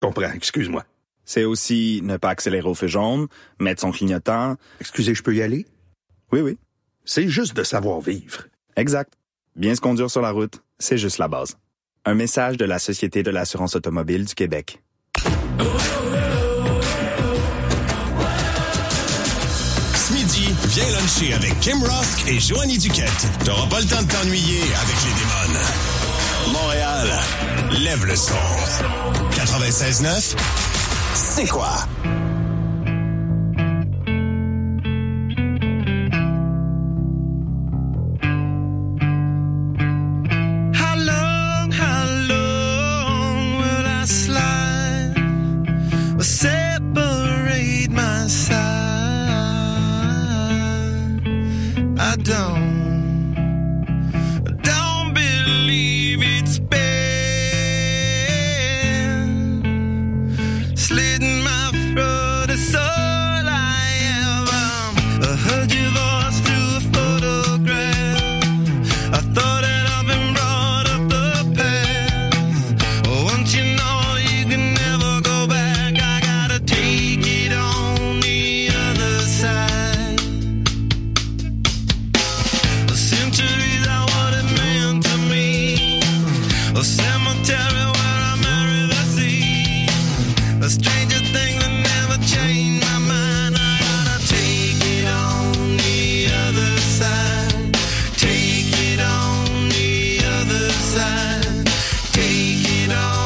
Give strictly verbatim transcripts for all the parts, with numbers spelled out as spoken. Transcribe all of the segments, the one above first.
Comprends, excuse-moi. C'est aussi ne pas accélérer au feu jaune, mettre son clignotant. Excusez, je peux y aller? Oui, oui. C'est juste de savoir vivre. Exact. Bien se conduire sur la route, c'est juste la base. Un message de la Société de l'assurance automobile du Québec. Ce midi, viens luncher avec Kim Rosk et Joanie Duquette. T'auras pas le temps de t'ennuyer avec les démons. Montréal, lève le son. quatre-vingt-seize neuf, c'est quoi? Separate my side. I don't, I don't believe it's been slitting my throat. It's all I am. I heard your voice through a photograph. I thought that I've been brought up the past. Once you know you can never go back. Take it on the other side. The centuries are what it meant to me. A cemetery where I marry the sea. A stranger thing that never changed my mind. I gotta take it on the other side. Take it on the other side. Take it on.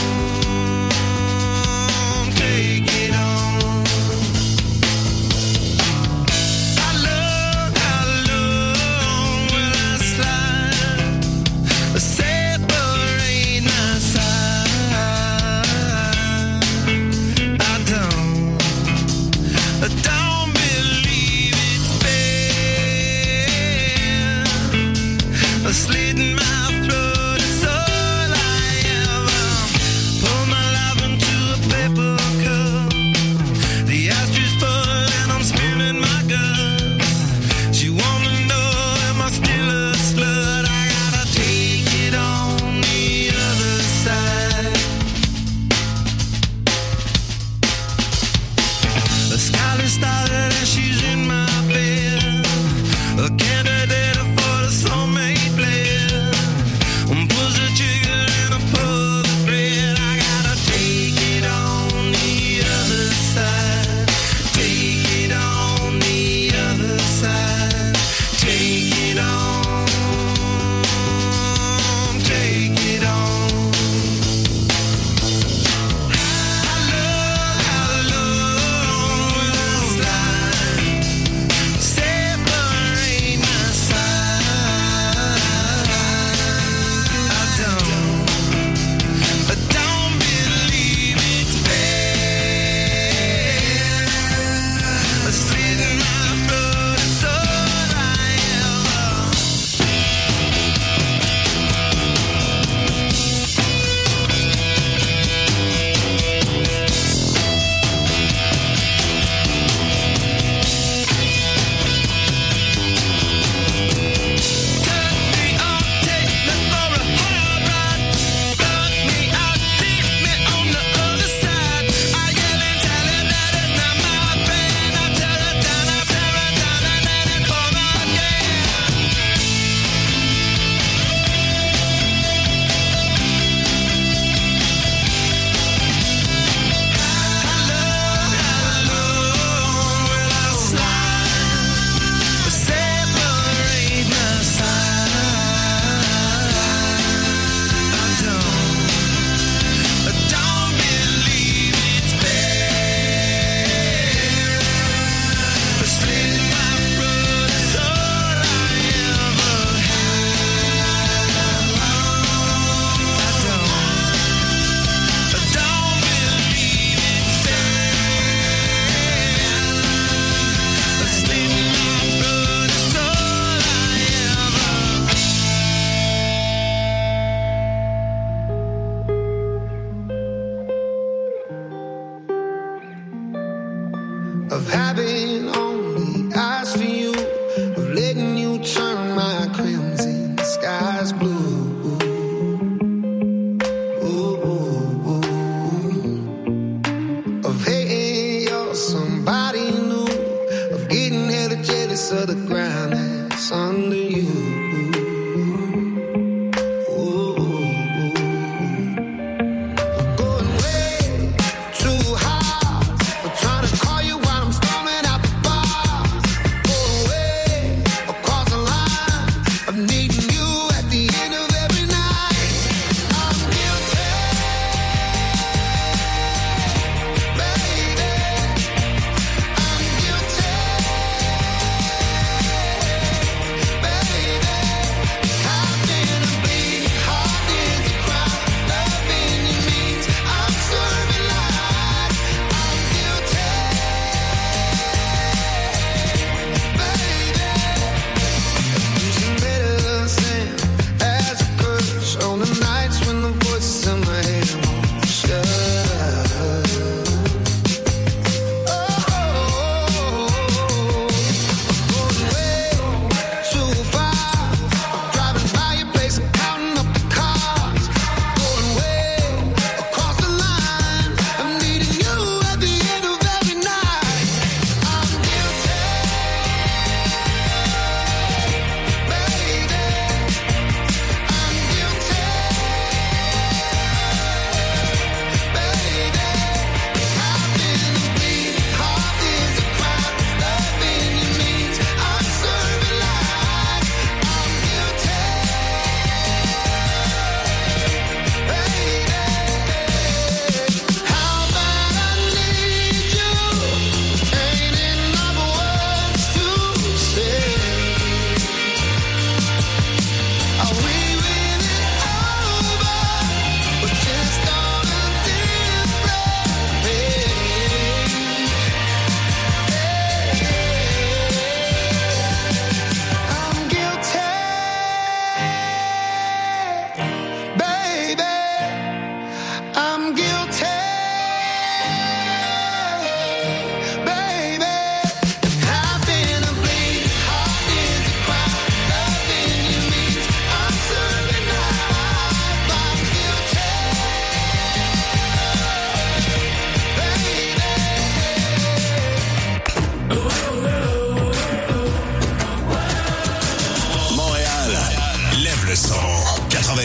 Slitting my throat is all I am. Pour my life into a paper cup. The ashes full and I'm spilling my guts. She wanna know, am I still a slut? I gotta take it on the other side. The skyline started and she's in my bed. A candidate for the soulmate. Pulls the trigger and I pull the thread. I gotta take it on the other side. Take it on the other side. Take it on. Take it on. How long, how long will I slide? Separate my side. I don't, I don't believe it's bad. A slit in my throat is all I am. Turn me on, take me for a hard ride. Plug me out, leave me on the other side. I yell and tell her that it's not my friend. I tear her down, I tear her down, and then it come again. How long, how long will I slide? Separate my side. I don't, I don't believe it's bad. A slit in my throat is all I ever had. I don't, I don't believe it's bad. A slit in my throat is all I ever. Of having only eyes for you, of letting you turn my crimson skies blue. Ooh, ooh, ooh.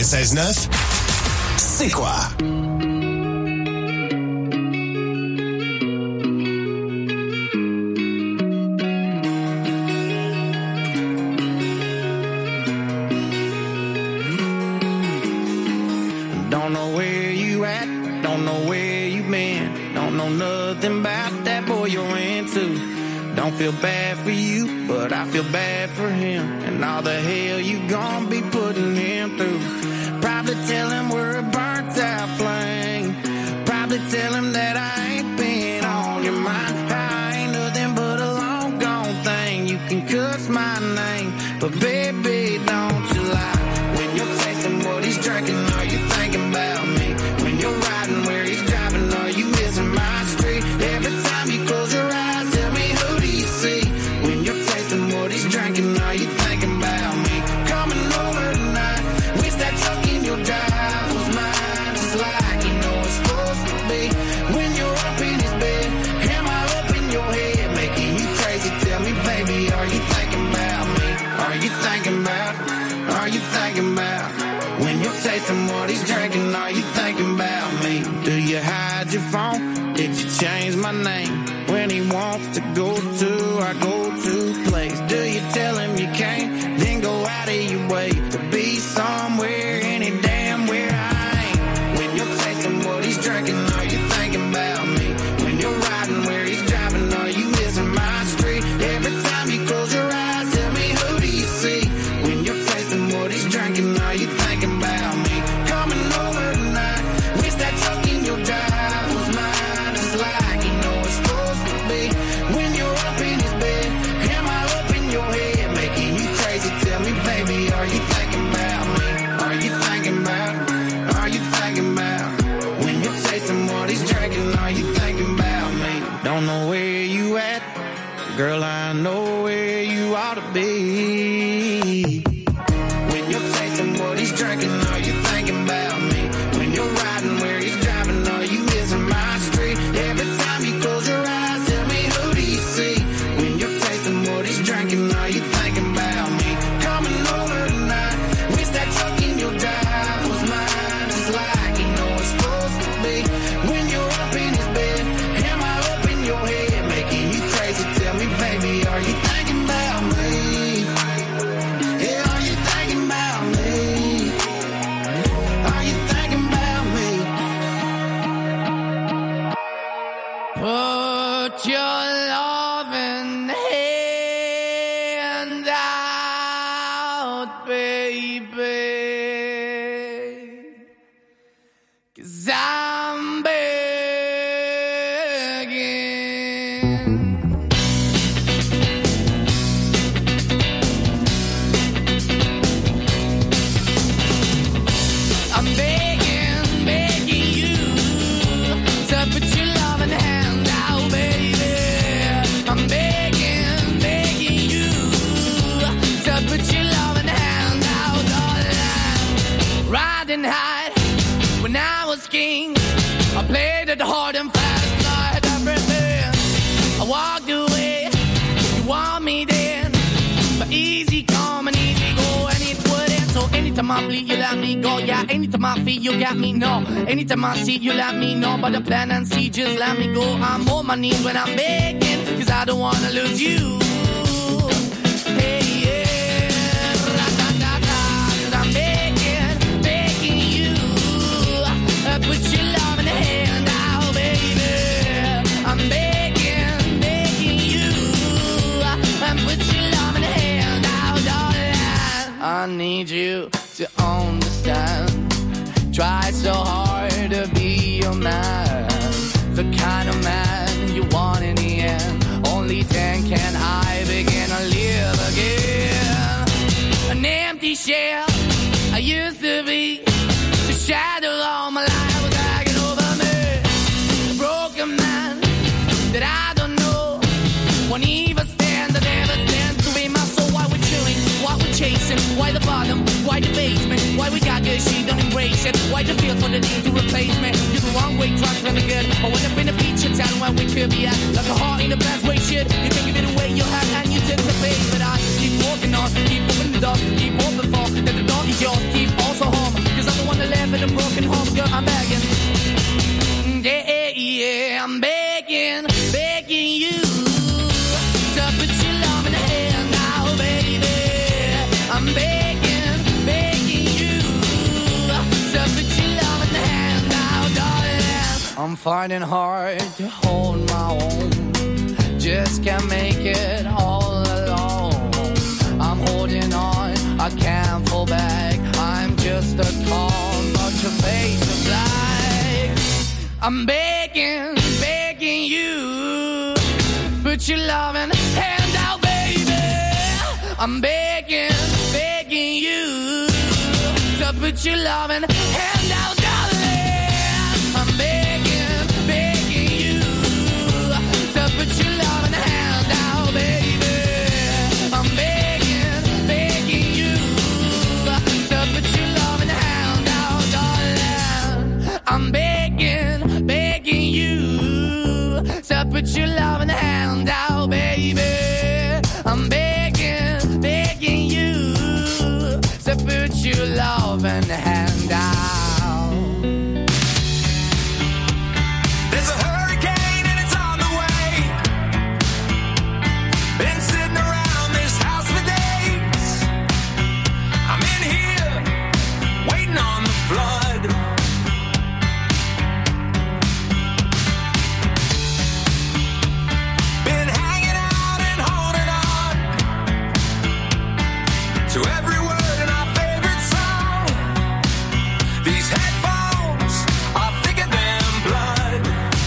quatre-vingt-seize neuf, c'est quoi? Don't know where you at, don't know where you been, don't know nothing about that boy you're into. Don't feel bad for you, but I feel bad for him, and all the hell you gon' be putting him through. Probably tell him we're a burnt out flame, probably tell him that I ain't been on your mind. I ain't nothing but a long gone thing, you can cuss my name, but baby don't you lie. When you're tasting what he's drinking, are you thinking about me? When you're riding where he's driving, are you missing my street? Every time you close your eyes, tell me who do you see? When you're tasting what he's drinking, are you thinking about me? Coming over tonight, wish that tuck in your driver's mind, just like you know it's supposed to be. When you're up in his bed, am I up in your head, making you crazy? Tell me, baby, are you thinking about me? Are you thinking about? Are you thinking about? When you're tasting what he's drinking, are you thinking about me? Do you hide your phone? Did you change my name? When he wants to go to our go-to place, do you tell him you can't? Then go out of your way to be somewhere, any damn where I ain't. When you're tasting what he's drinking, are you thinking about me? When you're riding where he's driving, are you missing my street? Every time you close your eyes, tell me who do you see? When you're tasting what he's drinking, are you thinking about me? Coming over tonight, wish that tuck in your driver's mind, just like you know it's supposed to be. When you're up in his bed, am I up in your head, making you crazy? Tell me, baby, are you thinking about me? Are you thinking about? Are you thinking about? When you're tasting what he's drinking, are you thinking about me? Don't know where you at, girl, I know where you ought to be. When you're tasting what he's drinking, are you thinking about me? When you're riding where he's driving, are you missing my street? Every time you close your eyes, tell me who do you see? When you're tasting what he's drinking, are you thinking about me? Coming over tonight, wish that tuck in your driver's mind, just like you know it's supposed to be. When you're up in his bed, am I up in your head, making you crazy? Tell me, baby, are you thinking about me? Yeah, are you thinking about me? Are you thinking about me? Put your loving hand out, baby, 'cause I'm begging. I'm begging, begging you to put your loving hand out, baby. I'm begging, begging you to put your loving hand out, darling. Riding high when I was king, I played it hard and fast, I had everything. I walked away, you want me then, but easy come and easy go, and it wouldn't. So anytime I bleed, you let me go. Yeah, anytime I feel, you got me, no. Anytime I see, you let me know. But the plan and see, just let me go. I'm on my knees when I'm begging, 'cause I don't wanna lose you. Hey, yeah, ra-da-da-da, 'cause I'm begging, begging you, uh, put your love in the hand out, baby. I'm begging, begging you, uh, and put your love in the hand out, darling. I need you to understand. Try so hard to be your man, the kind of man you want in the end. Only then can I begin to live again. An empty shell I used to be, the shadow all my life was hanging over me. A broken man that I don't know, won't even stand, I never stand to be my soul. Why we're chilling, why we're chasing, why the bottom, why the basement, why we got good, she don't embrace it, why the feel for the need to replace me. You're the wrong way, trying to good. I went up in a feature town where we could be at, like a heart in a bad way, shit. You can give it away, you have, and you took the bait, but I keep walking on, keep opening the door, keep open for, that the door is yours, keep also home, 'cause I'm begging, begging you to put your love in the hand now, baby. I'm begging, begging you to put your love in the hand now, darling. I'm finding hard to hold my own, just can't make it all alone. I'm holding on, I can't fall back. I'm just a call, but your face is black. I'm begging, begging you, put your loving hand out, baby. I'm begging, begging you to put your loving hand out, darling. I'm begging, begging you to put your loving hand out, baby. I'm begging, begging you to put your loving hand out, darling. I'm begging, begging you to put your loving hand out, baby. I'm begging, begging you to put your loving hand out. There's a hurricane and it's on the way. Been sitting around this house for days. I'm in here, waiting on the flood. Been hanging out and holding on to every word in our favorite song. These headphones are thicker than blood.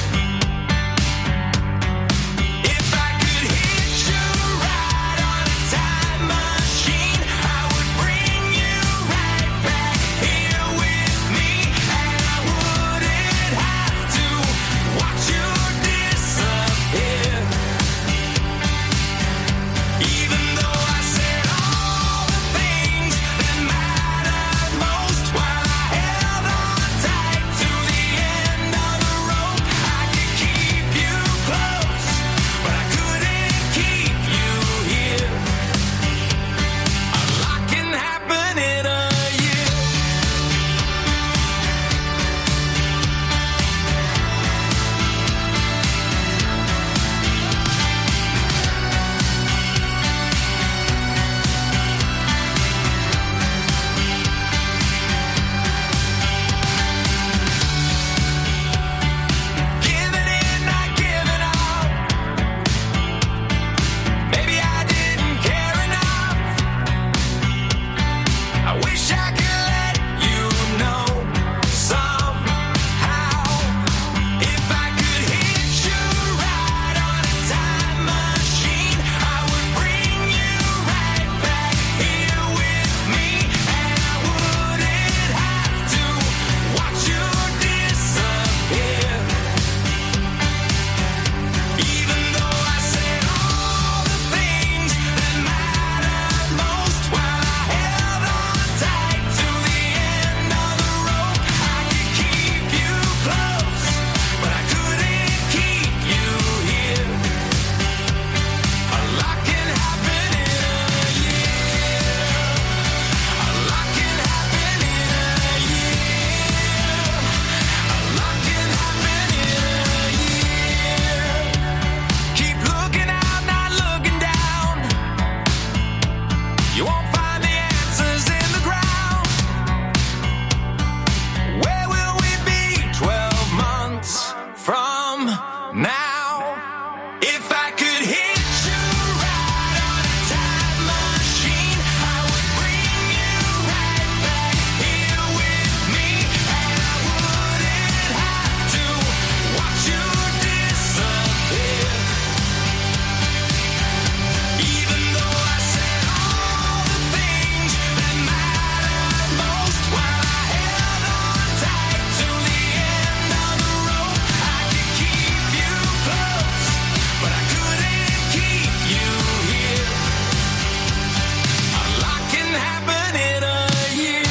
If I could hit you right on a time machine, I would bring you right back here with me, and I wouldn't have to watch you disappear. Even though I said all the things that mattered most while I held on tight to the end of the rope, I could keep you close, but I couldn't keep you here. A lot can happen in a year. Giving in, not giving up. Maybe I didn't care enough. I wish I could let you know somehow. If I could hit you right on a time machine, I would bring you right back here with me, and I wouldn't have to watch you disappear. Even though I said all the things that mattered most while I held on tight to the end of the rope, I could keep you close, but I couldn't keep you here. A lot can happen in a year. A lot can happen in a year. A lot can happen in a year. Keep looking out, not looking down. You won't find the answers in the ground. Where will we be twelve months from now? If I could hit you right on a time machine, I would bring you right back here with me, and I wouldn't have to watch you disappear. Even though I said all the things that mattered most while I held on tight to the end of the rope, I could keep you close, but I couldn't keep you here. A lot can happen in a year.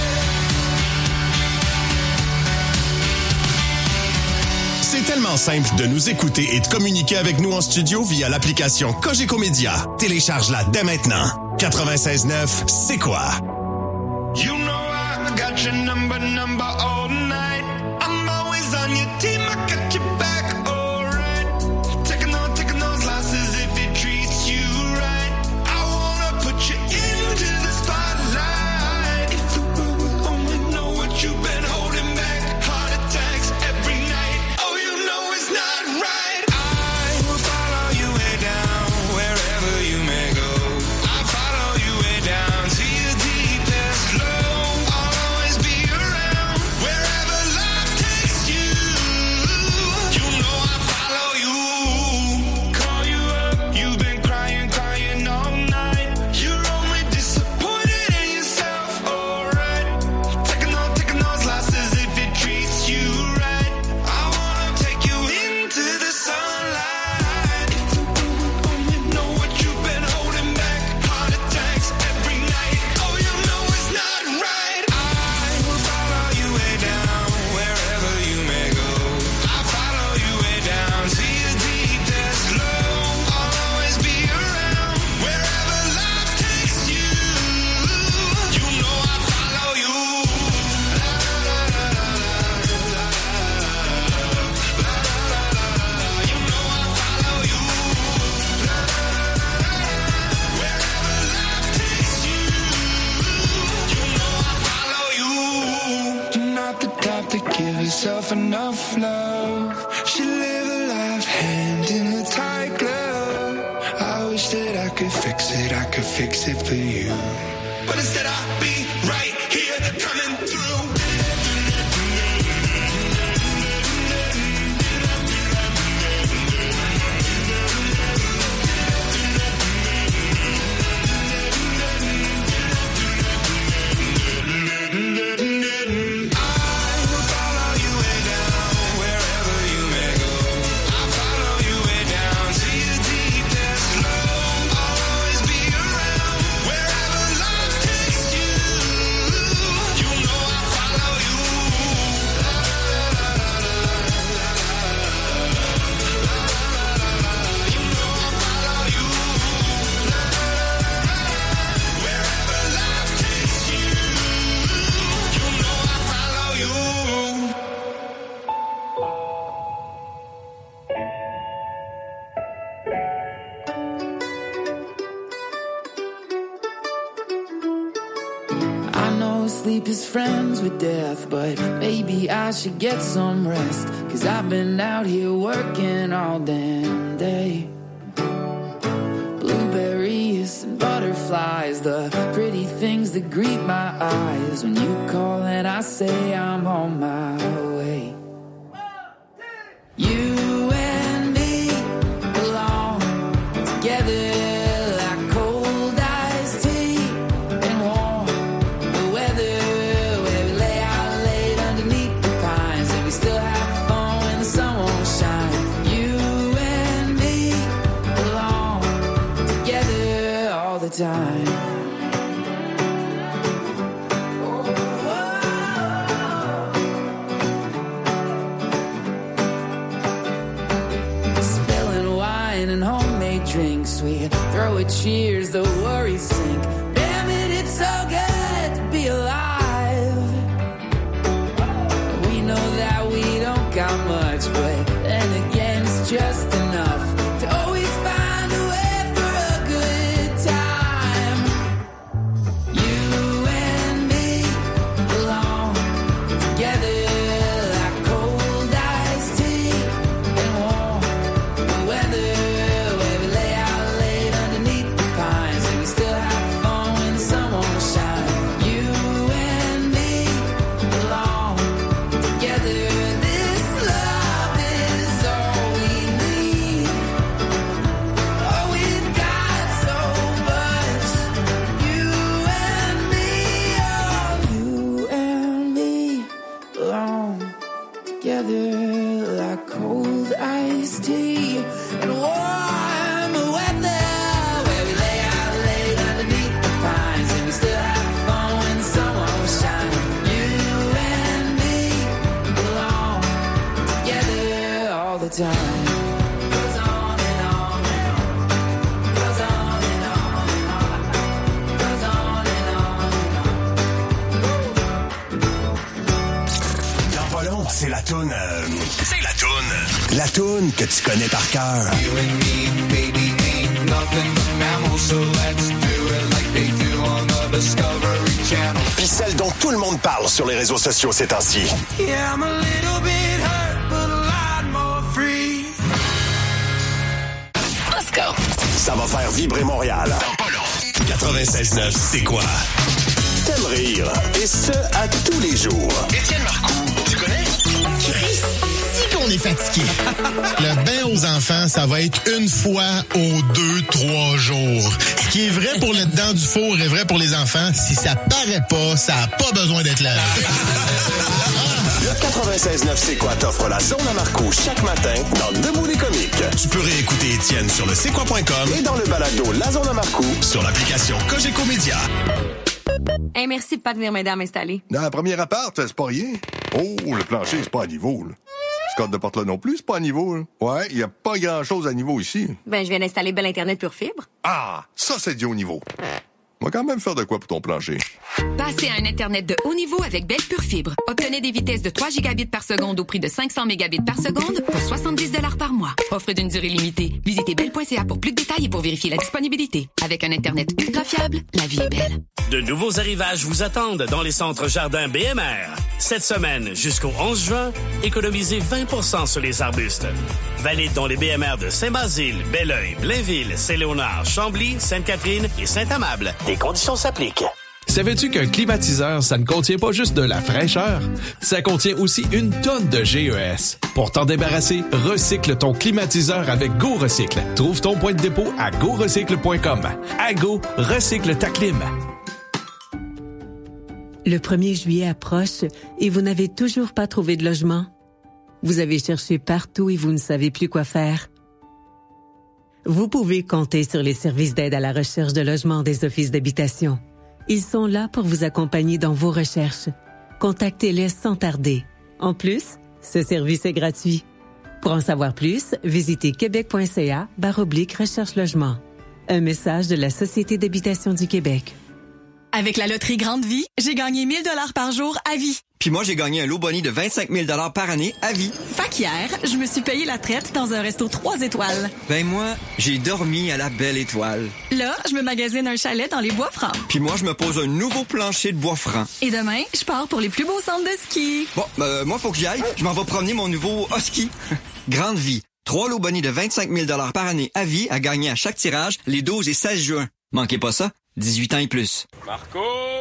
C'est tellement simple de nous écouter et de communiquer avec nous en studio via l'application Cogeco Média. Télécharge-la dès maintenant. quatre-vingt-seize neuf, c'est quoi? You know I got your number, number all night. I'm always on your team, I got your back, alright. enough, enough love. She live a life hand in a tight glove. I wish that I could fix it, I could fix it for you. But instead I'll be right here coming through. Sleep is friends with death, but maybe I should get some rest, 'cause I've been out here working all damn day. Blueberries and butterflies, the pretty things that greet my eyes when you call and I say I'm on my way. You and me belong together. Time. Spilling wine and homemade drinks, we throw a cheers, the worries sink. Damn it, it's so good to be alive. We know that we don't got much, but then again it's just enough to always find a way. C'est la toune. Euh, c'est la toune. La toune que tu connais par cœur. You and me, baby, ain't nothing but mammals, so let's do it like they do on the Discovery Channel. Puis celle dont tout le monde parle sur les réseaux sociaux ces temps-ci. Yeah, I'm a little bit hurt, but a lot more free. Let's go. Ça va faire vibrer Montréal. Dans pas long. quatre-vingt-seize neuf, c'est quoi? T'aimes rire, et ce, à tous les jours. Étienne Marcoux, tu connais? Christy qu'on est fatigué. Le bain aux enfants, ça va être une fois aux deux, trois jours. Ce qui est vrai pour le dedans du four est vrai pour les enfants. Si ça paraît pas, ça n'a pas besoin d'être là. Le quatre-vingt-seize neuf C'est quoi t'offre la zone à Marcoux chaque matin dans Debout les comiques. Tu peux réécouter Étienne sur le c'est quoi point com et dans le balado La zone à Marcoux sur l'application Cogeco Média. Hey, merci de pas venir m'aider à m'installer. Dans la première appart, c'est pas rien. Oh, le plancher, c'est pas à niveau, là. Ce code de porte-là non plus, c'est pas à niveau, là. Ouais, il y a pas grand-chose à niveau ici. Ben, je viens d'installer Belle Internet Pure Fibre. Ah, ça, c'est du haut niveau. On va quand même faire de quoi pour ton plancher. Passez à un Internet de haut niveau avec Bell Pure Fibre. Obtenez des vitesses de trois gigabits par seconde au prix de cinq cents mégabits par seconde pour soixante-dix dollars par mois. Offre d'une durée limitée. Visitez bell point c a pour plus de détails et pour vérifier la disponibilité. Avec un Internet ultra fiable, la vie est belle. De nouveaux arrivages vous attendent dans les centres jardins B M R. Cette semaine, jusqu'au onze juin, économisez vingt pour cent sur les arbustes. Valide dans les B M R de Saint-Basile, Belleuil, Blainville, Saint-Léonard, Chambly, Sainte-Catherine et Saint-Amable. Des conditions s'appliquent. Savais-tu qu'un climatiseur, ça ne contient pas juste de la fraîcheur? Ça contient aussi une tonne de G E S. Pour t'en débarrasser, recycle ton climatiseur avec Go Recycle. Trouve ton point de dépôt à go recycle point com. À Go, recycle ta clim. Le premier juillet approche et vous n'avez toujours pas trouvé de logement? Vous avez cherché partout et vous ne savez plus quoi faire? Vous pouvez compter sur les services d'aide à la recherche de logement des offices d'habitation. Ils sont là pour vous accompagner dans vos recherches. Contactez-les sans tarder. En plus, ce service est gratuit. Pour en savoir plus, visitez québec point c a barre oblique recherche logement. Un message de la Société d'habitation du Québec. Avec la loterie Grande Vie, j'ai gagné mille dollars par jour à vie. Puis moi, j'ai gagné un lot boni de vingt-cinq mille dollars par année à vie. Fait qu'hier, je me suis payé la traite dans un resto trois étoiles. Ben moi, j'ai dormi à la Belle Étoile. Là, je me magasine un chalet dans les Bois-Francs. Puis moi, je me pose un nouveau plancher de Bois-Francs. Et demain, je pars pour les plus beaux centres de ski. Bon, ben moi, faut que j'y aille. Je m'en vais promener mon nouveau husky. Grande Vie. Trois lots boni de vingt-cinq mille dollars par année à vie à gagner à chaque tirage les douze et seize juin. Manquez pas ça, dix-huit ans et plus. Marco!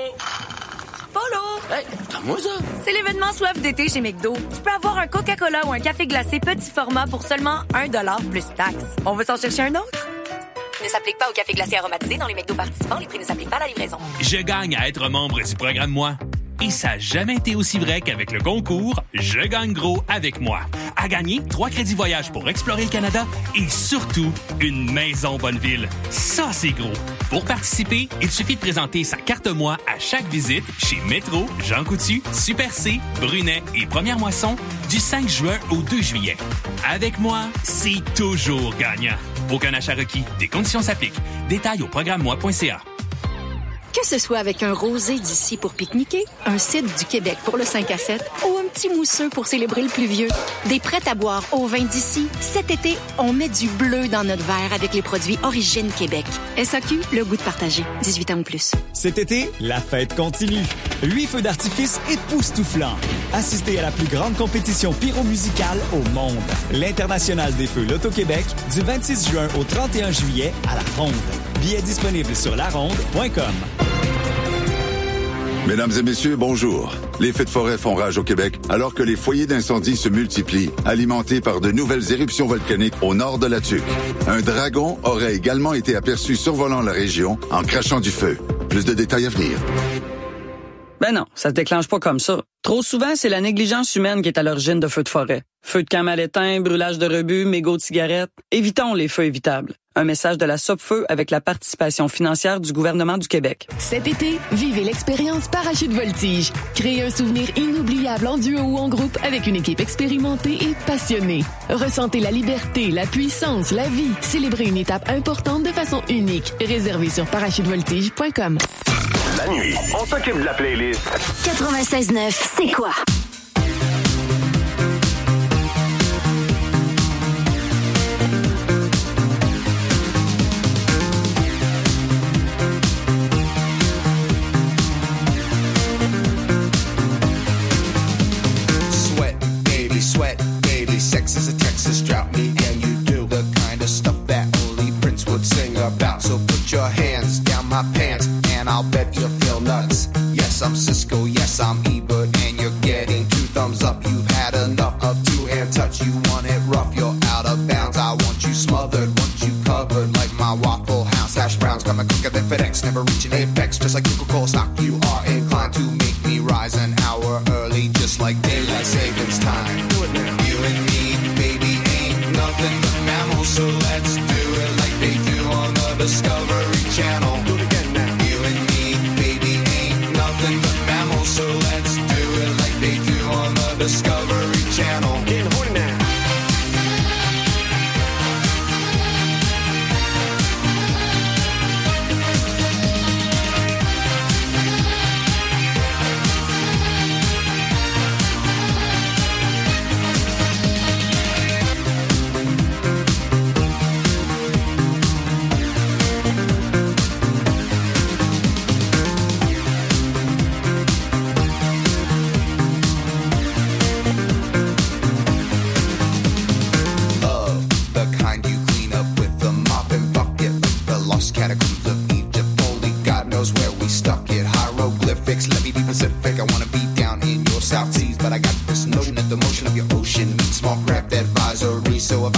Polo! Hey, moi ça! C'est l'événement soif d'été chez McDo. Tu peux avoir un Coca-Cola ou un café glacé petit format pour seulement un dollar plus taxe. On veut s'en chercher un autre? Ne s'applique pas au café glacé aromatisé dans les McDo participants. Les prix ne s'appliquent pas à la livraison. Je gagne à être membre du programme Moi. Et ça n'a jamais été aussi vrai qu'avec le concours Je gagne gros avec moi. À gagner, trois crédits voyage pour explorer le Canada et surtout, une maison Bonneville. Ça, c'est gros. Pour participer, il suffit de présenter sa carte Moi à chaque visite chez Métro, Jean Coutu, Super C, Brunet et Première Moisson du cinq juin au deux juillet. Avec moi, c'est toujours gagnant. Aucun achat requis. Des conditions s'appliquent. Détails au programme moi point c a. Que ce soit avec un rosé d'ici pour pique-niquer, un cidre du Québec pour le cinq à sept ou un petit mousseux pour célébrer le pluvieux, des prêts à boire au vin d'ici, cet été, on met du bleu dans notre verre avec les produits Origine Québec. S A Q, le goût de partager. dix-huit ans ou plus. Cet été, la fête continue. Huit feux d'artifice époustouflants. Assistez à la plus grande compétition pyromusicale au monde. L'International des Feux Loto-Québec, du vingt-six juin au trente et un juillet à La Ronde. Billets disponibles sur la ronde point com. Mesdames et messieurs, bonjour. Les feux de forêt font rage au Québec alors que les foyers d'incendie se multiplient, alimentés par de nouvelles éruptions volcaniques au nord de la Tuque. Un dragon aurait également été aperçu survolant la région en crachant du feu. Plus de détails à venir. Ben non, ça se déclenche pas comme ça. Trop souvent, c'est la négligence humaine qui est à l'origine de feux de forêt. Feux de camp mal éteints, brûlage de rebuts, mégots de cigarettes. Évitons les feux évitables. Un message de la Sopfeu avec la participation financière du gouvernement du Québec. Cet été, vivez l'expérience Parachute Voltige. Créez un souvenir inoubliable en duo ou en groupe avec une équipe expérimentée et passionnée. Ressentez la liberté, la puissance, la vie. Célébrez une étape importante de façon unique. Réservez sur parachute voltige point com. La nuit, on s'occupe de la playlist. quatre-vingt-seize neuf, c'est quoi? Sex is a Texas drought, me and you do the kind of stuff that only Prince would sing about. So put your hands down my pants, and I'll bet you feel nuts. Yes, I'm Cisco, yes, I'm Ebert, and you're getting two thumbs up. You've had enough of two-hand touch, you want it rough, you're out of bounds. I want you smothered, want you covered like my Waffle House. Hash browns coming quicker than FedEx, never reaching apex, just like Coca-Cola stock. You are inclined to make me rise an hour early, just like daylight savings time. Do it now. You and me, baby, ain't nothing but mammals, so let's do it like they do on the Discovery Channel. Do it again now. You and me, baby, ain't nothing but mammals, so let's do it like they do on the Discovery Channel. Getting horny now.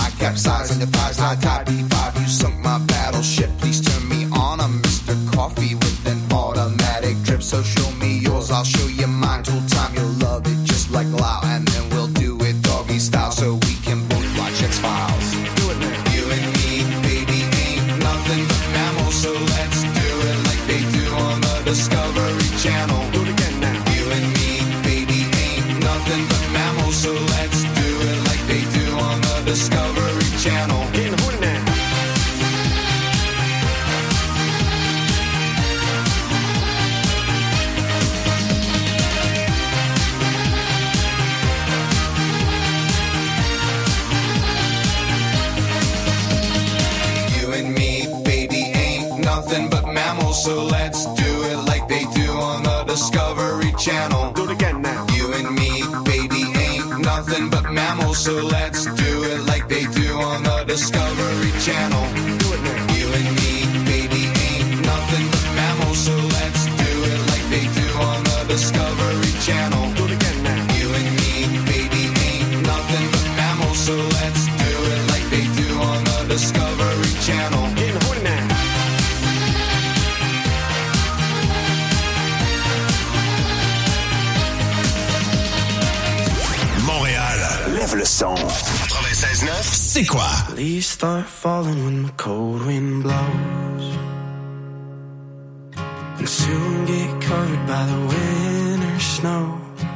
I capsize on your thighs, now top B five. You sunk my battleship, please turn me on. I'm Mister Coffee with an automatic drip. So show me yours, I'll show you mine. Tool time, you'll love it just like Lao. And then we'll do it doggy style so we can both watch X-Files. Do it now. You and me, baby, ain't nothing but mammals. So let's do it like they do on the Discovery Channel. Do it again now. You and me, baby, ain't nothing but mammals. So let's do it like they do on the Discovery Channel. Getting horny now. But mammals, so let's do it like they do on the Discovery Channel. Do it again now. You and me, baby, ain't nothing but mammals, so let's do it like they do on the Discovery Channel. Do it now. You and me, baby, ain't nothing but mammals, so let's do it like they do on the Discovery Channel. Do it again now. You and me, baby, ain't nothing but mammals, so let's do it like they do on the Discovery Channel. Getting horny now. Lève le son. quatre-vingt-seize neuf, c'est quoi? Leaves start falling when the cold wind blows, and soon get covered by the winter snow.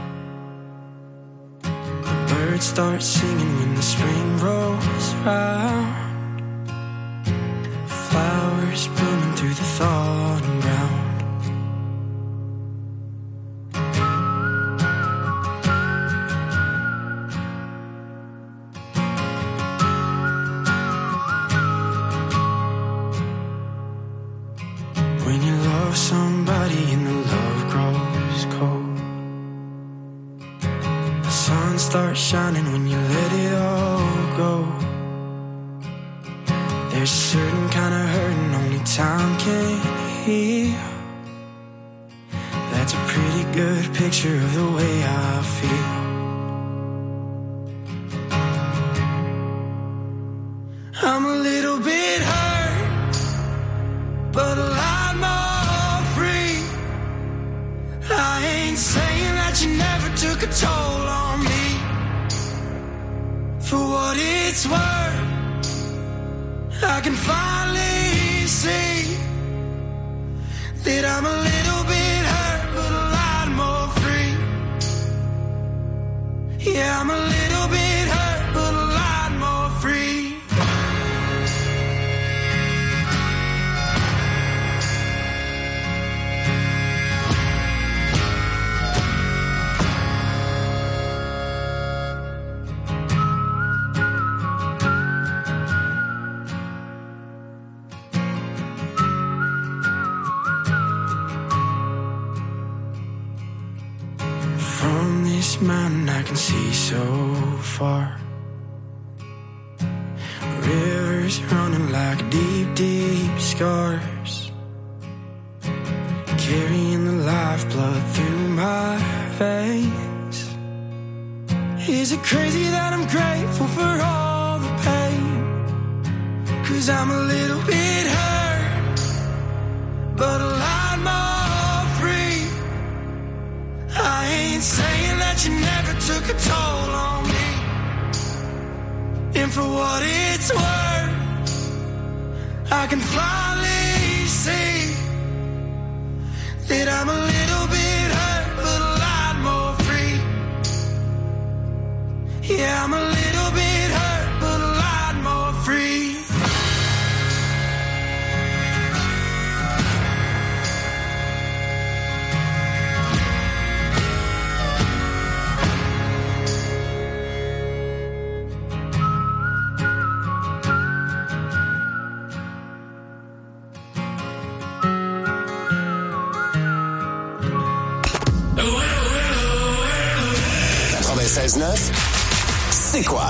The birds start singing when the spring rolls around. Flowers blooming through the thawed and ground. Somebody and the love grows cold. The sun starts shining when you let it all go. There's a certain kind of hurting only time can heal. That's a pretty good picture of the way I feel. I'm a little bit hurt, but a lot more. I ain't saying that you never took a toll on me. For what it's worth, I can finally see that I'm a little bit hurt, but a lot more free. Yeah, I'm a little bit hurt, but a lot more free. This mountain I can see so far. Rivers running like deep, deep scars, carrying the lifeblood through my veins. Is it crazy that I'm grateful for all the pain? 'Cause I'm a little bit hurt, but a lot more free. I ain't saying that you never took a toll on me. And for what it's worth, I can finally see that I'm a little bit hurt, but a lot more free. Yeah, I'm a little bit hurt, but a lot more free. quatre-vingt-seize neuf, c'est quoi?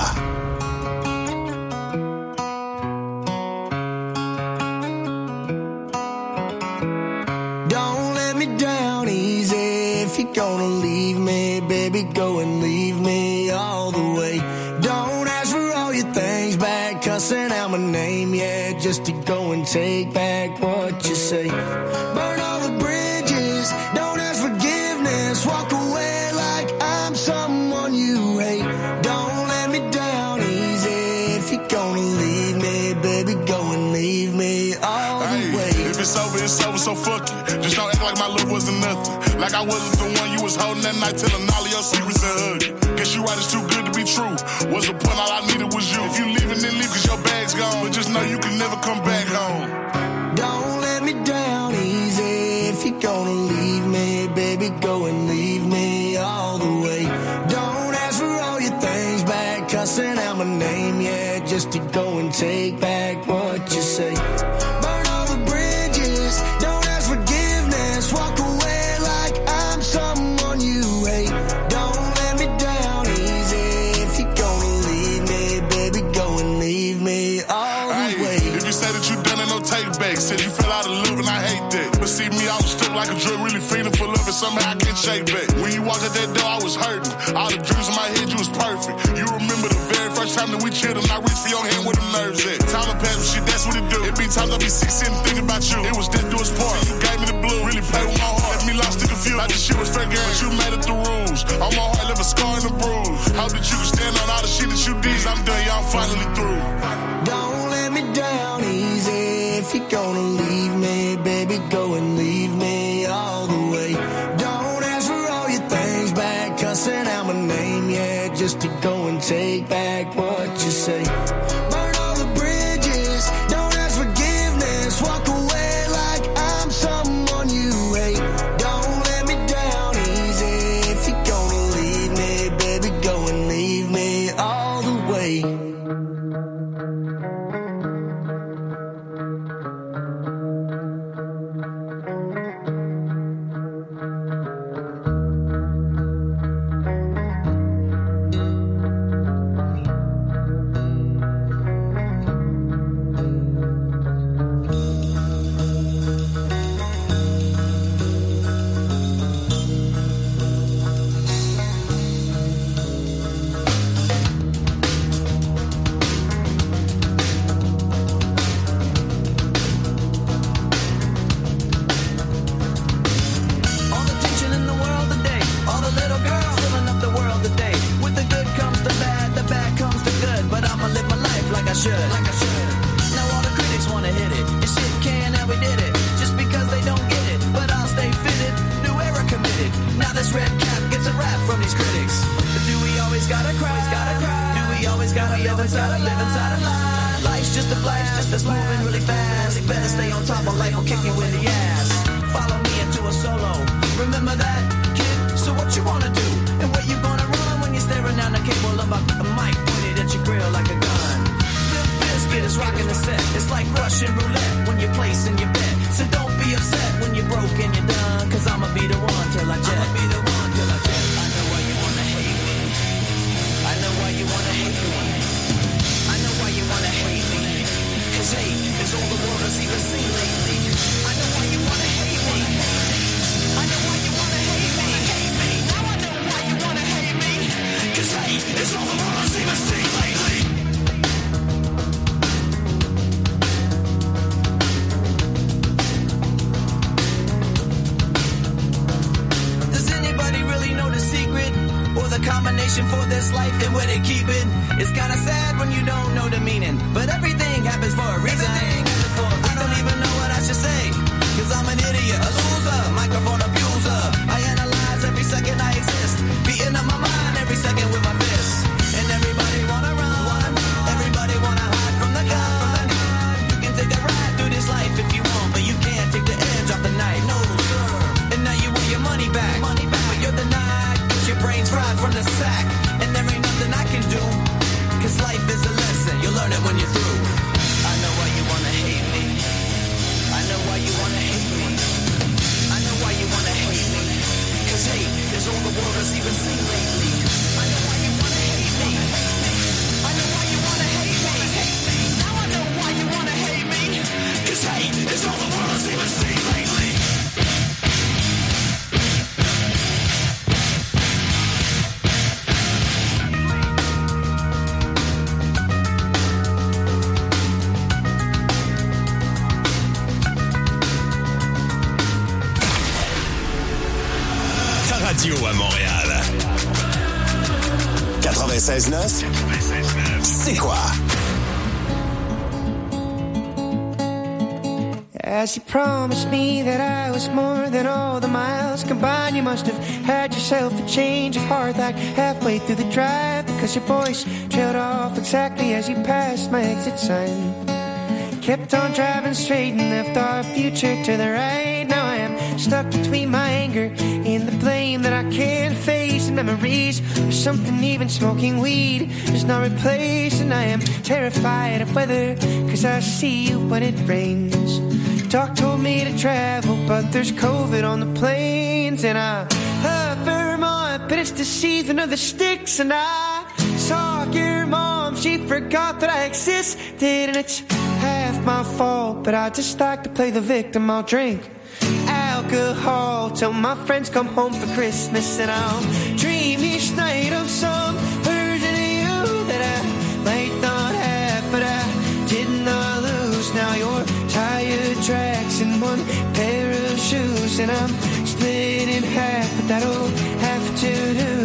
Don't let me down easy. If you're gonna leave me, baby, go and leave me all the way. Don't ask for all your things back. back, cussing out my name, yeah, just to go and take back what you say. Burn all the bridges, don't ask forgiveness, walk away like I'm someone you hate. Don't let me down easy, if you're gonna leave me, baby, go and leave me all the hey, way. If it's over, it's over, so fuck it. Just don't act like my love wasn't nothing. Like I wasn't the one you was holding that night, telling all of your secrets and hugging. Guess you right, it's too good to be true. What's the point? All I needed was you. If you leaving, then leave, cause your bag's gone. But just know you can never come back home. Don't let me down easy, if you're gonna leave me, baby, go and leave me all the way. Don't ask for all your things back, cussing out my name, yeah, just to go and take back what you say. Burn all the bridges, don't ask forgiveness, walk away like I'm someone you hate. Don't let me down easy, if you're gonna leave me, baby, go and leave me all the hey, way. If you say that you done it, no take back. Said you fell out of love and I hate that. But see me, I was stuck like a drug, really feeling for love and somehow I can't shake back. When you walked out that door, I was hurting. All the dreams in my head, you was perfect. You remember the very first time that we chilled and I reached for your hand where the nerves at. Time to pass, shit, that's what it do. It be times I be sick sitting thinking about you. It was death do its part. You gave me the blue, really played with my heart. Left me lost and confused. Like this shit was fair game, but you made it the rules. On my heart, left a scar and a bruise. Hope that you can stand on all the shit that you did. I'm done, y'all finally through. Don't let me down easy, if you're gonna leave me, baby, go and leave me all the way. Don't ask for all your things back, cussing out my name, yeah, just to go and take back what you say. Burn all the bridges, don't ask forgiveness, walk away like I'm someone you hate. Don't let me down easy, if you're gonna leave me, baby, go and leave me all the way. Cause life is a lesson, you'll learn it when you're through. I know why you wanna radio à Montréal. quatre-vingt-seize neuf, c'est quoi? As you promised me that I was more than all the miles combined, you must have had yourself a change of heart like halfway through the drive, because your voice trailed off exactly as you passed my exit sign. Kept on driving straight and left our future to the right. Now I am stuck between my anger and the blame that I can't face, and memories of something even smoking weed does not replace. And I am terrified of weather, cause I see you when it rains. Doc told me to travel, but there's COVID on the planes. And I love Vermont, but it's the season of the sticks. And I saw your mom, she forgot that I existed. And it's half my fault, but I just like to play the victim. I'll drink alcohol till my friends come home for Christmas. And I'll dream each night of some version of you that I might not have, but I did not lose. Now you're tired tracks and one pair of shoes, and I'm split in half, but that'll have to do.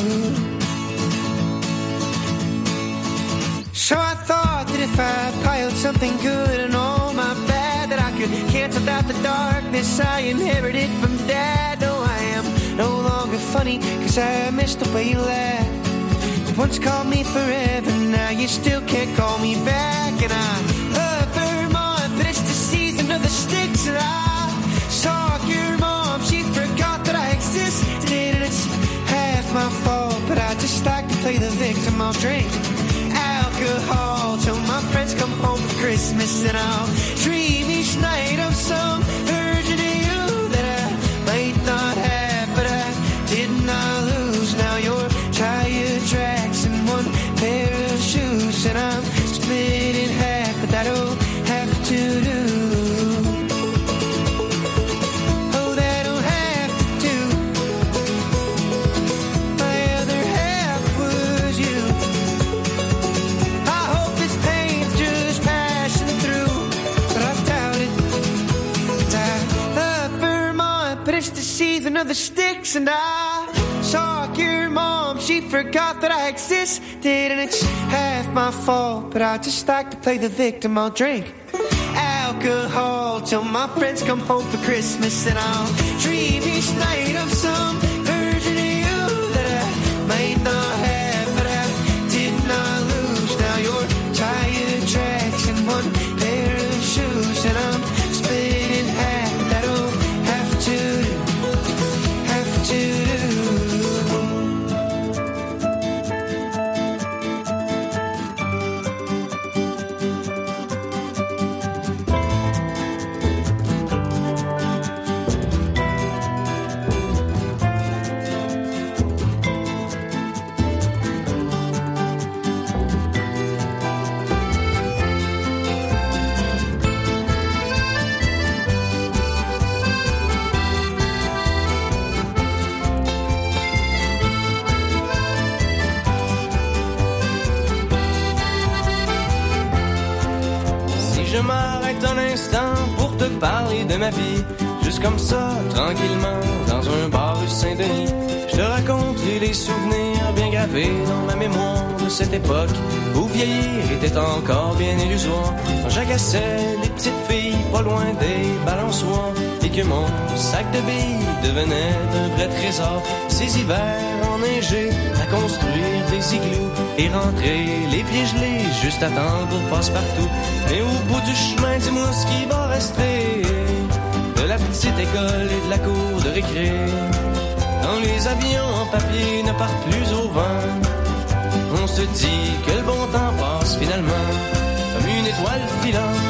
So I thought that if I piled something good and all my bad, that I could cancel out the darkness I inherited from Dad. No, I am no longer funny, cause I missed the way you laughed. You once called me forever, now you still can't call me back. And I love Vermont, but it's the season of the sticks. And I saw your mom, she forgot that I existed. And it's half my fault, but I just like to play the victim. I'll drink alcohol till my friends come home for Christmas. And I'll dream each night of some version of you that I might not have, but I did not lose. Now you're tired tracks and one pair of shoes, and I'm split in half, but that'll have to do. Oh, that'll have to do. My other half was you. I hope this pain's just passing through, but I doubt it. I love Vermont, but it's the season of the sticks. And I saw your mom, she forgot that I existed. And it's half my fault, but I just like to play the victim. I'll drink alcohol till my friends come home for Christmas. And I'll dream each night of some version of you that I might not have, but I did not lose. Now you're tired tracks and one pair of shoes, and I'm split in half. That'll have to do, have to do. Je m'arrête un instant pour te parler de ma vie, juste comme ça, tranquillement, dans un bar rue Saint-Denis. Je te raconterai les souvenirs bien gravés dans ma mémoire de cette époque où vieillir était encore bien illusoire. Quand j'agaçais les petites filles pas loin des balançoires et que mon sac de billes devenait un vrai trésor. Ces hivers enneigés à construire des igloos et rentrer les pieds gelés juste à temps pour passe-partout. Mais au bout du chemin, dis-moi ce qui va rester de la petite école et de la cour de récré. Quand les avions en papier ne partent plus au vent, on se dit que le bon temps passe finalement comme une étoile filante.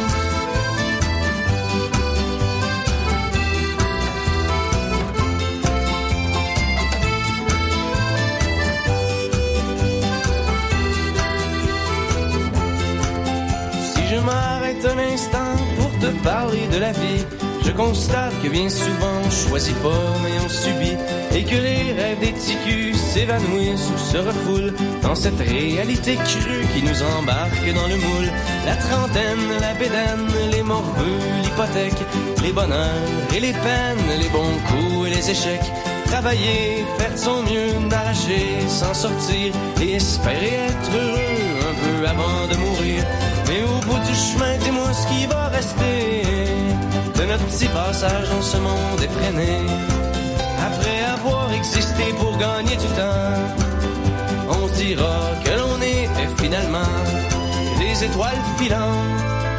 Je m'arrête un instant pour te parler de la vie. Je constate que bien souvent on choisit pas mais on subit, et que les rêves des ticus s'évanouissent ou se refoulent dans cette réalité crue qui nous embarque dans le moule. La trentaine, la bédaine, les morveux, l'hypothèque, les bonheurs et les peines, les bons coups et les échecs. travailler, faire de son mieux, n'arracher, s'en sortir et espérer être heureux un peu avant de mourir. Mais au bout du chemin, dis-moi ce qui va rester de notre petit passage dans ce monde effréné. Après avoir existé pour gagner du temps, on se dira que l'on était finalement des étoiles filantes.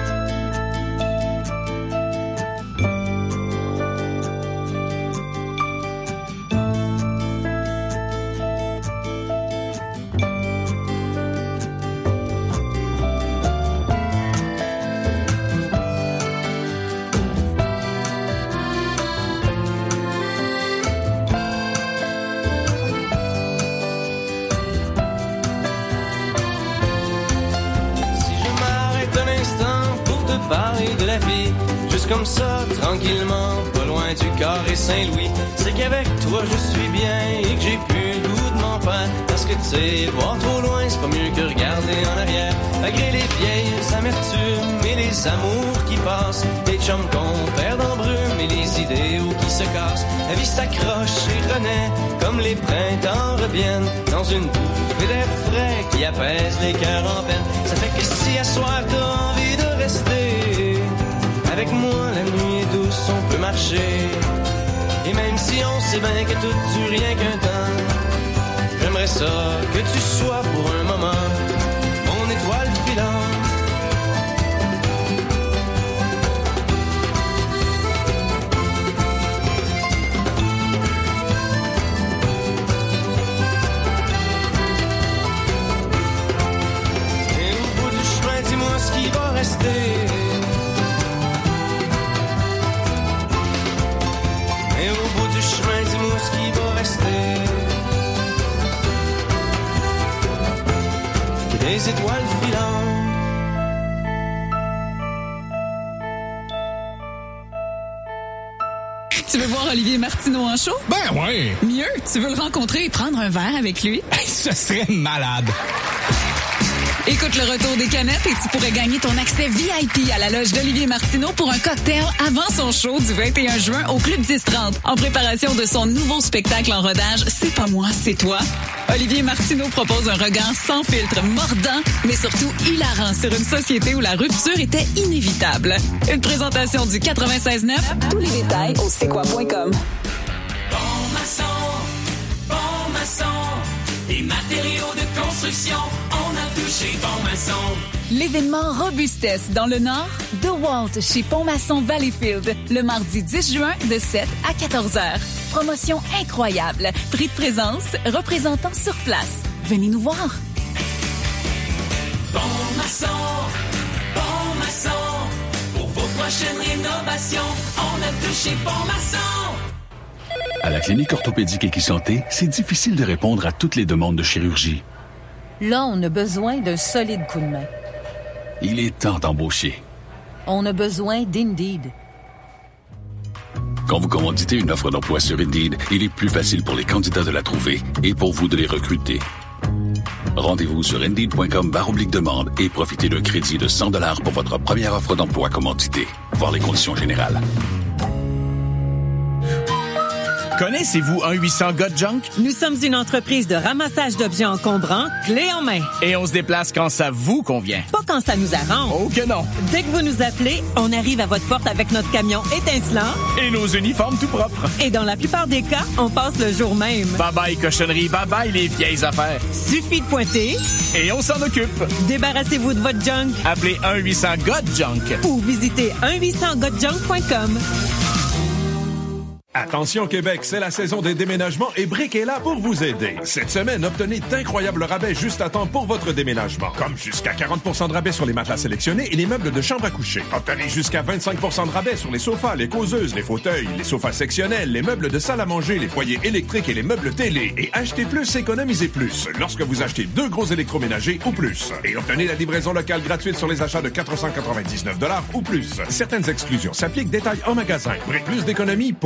Comme ça, tranquillement, pas loin du carré Saint-Louis. C'est qu'avec toi je suis bien et que j'ai plus le goût de m'en faire. Parce que tu sais, voir trop loin, c'est pas mieux que regarder en arrière. Malgré les vieilles amertumes et les amours qui passent, les chums qu'on perd en brume et les idéaux qui se cassent. La vie s'accroche et renaît comme les printemps reviennent dans une bouffée d'air frais qui apaise les cœurs en peine. Ça fait que si à soir t'as envie de rester avec moi, la nuit est douce, on peut marcher. Et même si on sait bien que tout dure rien qu'un temps, j'aimerais ça que tu sois pour un moment mon étoile filante. Et au bout du chemin, dis-moi ce qui va rester. Et au bout du chemin, dis-moi ce qui va rester. Des étoiles filantes. Tu veux voir Olivier Martineau en show? Ben ouais! Mieux, tu veux le rencontrer et prendre un verre avec lui? Ce serait malade! Écoute le retour des canettes et tu pourrais gagner ton accès V I P à la loge d'Olivier Martineau pour un cocktail avant son show du vingt et un juin au Club dix trente. En préparation de son nouveau spectacle en rodage, C'est pas moi, c'est toi. Olivier Martineau propose un regard sans filtre, mordant, mais surtout hilarant sur une société où la rupture était inévitable. Une présentation du quatre-vingt-seize neuf. Tous les détails au c'est quoi point com. Bon maçon, bon maçon, des matériaux de construction, on a touché Bon Maçon. L'événement Robustesse dans le Nord, DeWalt chez Pont-Maçon Valleyfield, le mardi dix juin de sept à quatorze heures. Promotion incroyable, prix de présence, représentant sur place. Venez nous voir. Bon Maçon, bon maçon, pour vos prochaines rénovations, on a touché Bon Maçon. À la clinique orthopédique Équisanté, c'est difficile de répondre à toutes les demandes de chirurgie. Là, on a besoin d'un solide coup de main. Il est temps d'embaucher. On a besoin d'Indeed. Quand vous commanditez une offre d'emploi sur Indeed, il est plus facile pour les candidats de la trouver et pour vous de les recruter. Rendez-vous sur Indeed.com barre oblique demande et profitez d'un crédit de cent dollars pour votre première offre d'emploi commanditée. Voir les conditions générales. Connaissez-vous un huit cents Got Junk? Nous sommes une entreprise de ramassage d'objets encombrants, clés en main. Et on se déplace quand ça vous convient. Pas quand ça nous arrange. Oh que non! Dès que vous nous appelez, on arrive à votre porte avec notre camion étincelant. Et nos uniformes tout propres. Et dans la plupart des cas, on passe le jour même. Bye bye cochonnerie, bye bye les vieilles affaires. Suffit de pointer. Et on s'en occupe. Débarrassez-vous de votre junk. Appelez un huit cents Got Junk. Ou visitez un huit cents got junk point com. Attention Québec, c'est la saison des déménagements et Brick est là pour vous aider. Cette semaine, obtenez d'incroyables rabais juste à temps pour votre déménagement. Comme jusqu'à quarante pour cent de rabais sur les matelas sélectionnés et les meubles de chambre à coucher. Obtenez jusqu'à vingt-cinq pour cent de rabais sur les sofas, les causeuses, les fauteuils, les sofas sectionnels, les meubles de salle à manger, les foyers électriques et les meubles télé. Et achetez plus, économisez plus lorsque vous achetez deux gros électroménagers ou plus. Et obtenez la livraison locale gratuite sur les achats de quatre cent quatre-vingt-dix-neuf dollars ou plus. Certaines exclusions s'appliquent, détails en magasin. Brick, plus d'économies pour vous.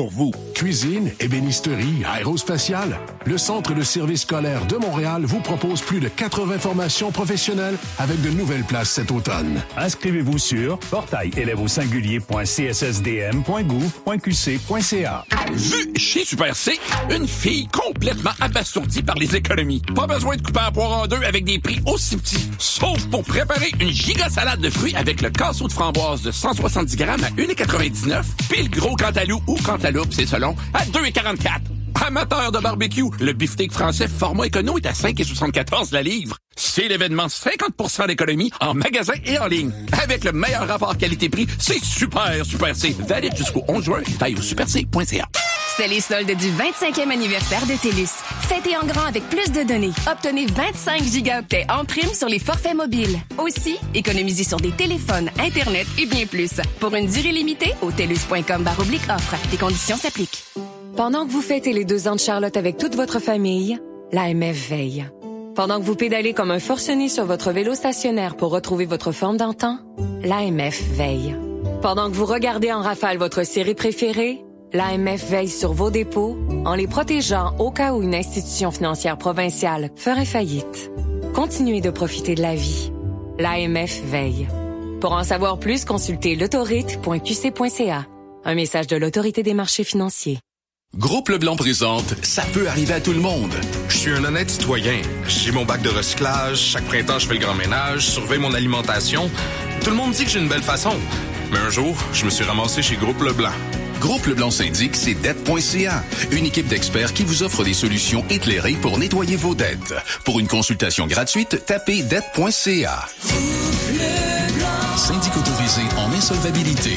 Cuisine, ébénisterie, aérospatiale. Le Centre de services scolaires de Montréal vous propose plus de quatre-vingts formations professionnelles avec de nouvelles places cet automne. Inscrivez-vous sur portail élèves au singulier point c s s d m point gouv point q c point c a. Vu chez Super C, une fille complètement abasourdie par les économies. Pas besoin de couper un poire en deux avec des prix aussi petits. Sauf pour préparer une giga salade de fruits avec le casseau de framboise de cent soixante-dix grammes à un dollar quatre-vingt-dix-neuf, puis le gros cantalou ou cantaloupe, c'est selon, à deux dollars quarante-quatre. Amateur de barbecue, le beefsteak français format écono est à cinq dollars soixante-quatorze la livre. C'est l'événement cinquante pour cent d'économie en magasin et en ligne. Avec le meilleur rapport qualité-prix, c'est super, Super C. Valide jusqu'au onze juin. Taille au super c point c a. C'est les soldes du vingt-cinquième anniversaire de TELUS. Fêtez en grand avec plus de données. Obtenez vingt-cinq gigaoctets en prime sur les forfaits mobiles. Aussi, économisez sur des téléphones, Internet et bien plus. Pour une durée limitée, au telus point com barre oblique offre. Les conditions s'appliquent. Pendant que vous fêtez les deux ans de Charlotte avec toute votre famille, l'A M F veille. Pendant que vous pédalez comme un forcené sur votre vélo stationnaire pour retrouver votre forme d'antan, l'A M F veille. Pendant que vous regardez en rafale votre série préférée, l'A M F veille sur vos dépôts en les protégeant au cas où une institution financière provinciale ferait faillite. Continuez de profiter de la vie. L'A M F veille. Pour en savoir plus, consultez l'autorite point q c point c a. Un message de l'Autorité des marchés financiers. Groupe Leblanc présente « Ça peut arriver à tout le monde ». Je suis un honnête citoyen. J'ai mon bac de recyclage, chaque printemps je fais le grand ménage, surveille mon alimentation. Tout le monde dit que j'ai une belle façon. Mais un jour, je me suis ramassé chez Groupe Leblanc. Groupe Leblanc syndique, c'est dette point c a. Une équipe d'experts qui vous offre des solutions éclairées pour nettoyer vos dettes. Pour une consultation gratuite, tapez dette point c a. Syndic autorisé en insolvabilité.